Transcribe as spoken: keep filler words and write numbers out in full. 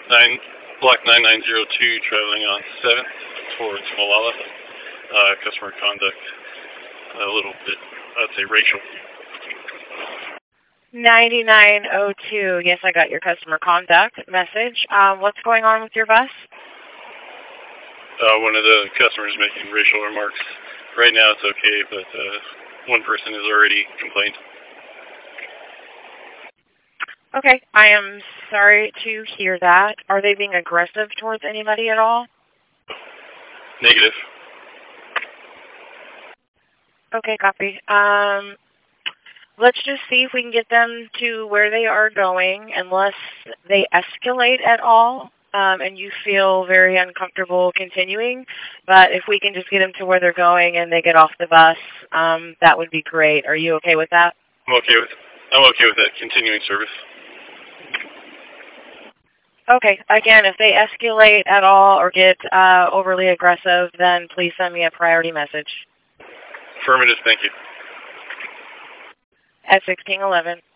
Nine block nine nine zero two, traveling on seventh towards Molalla. Uh, customer conduct a little bit, I'd say, racial. ninety-nine oh two. Yes, I got your customer contact message. Um, what's going on with your bus? Uh, one of the customers making racial remarks. Right now it's okay, but uh, one person has already complained. Okay, I am sorry to hear that. Are they being aggressive towards anybody at all? Negative. Okay, copy. Um, let's just see if we can get them to where they are going, unless they escalate at all, um, and you feel very uncomfortable continuing. But if we can just get them to where they're going and they get off the bus, um, that would be great. Are you okay with that? I'm okay with I'm okay with that, continuing service. Okay, again, if they escalate at all or get uh, overly aggressive, then please send me a priority message. Affirmative, thank you. At sixteen eleven.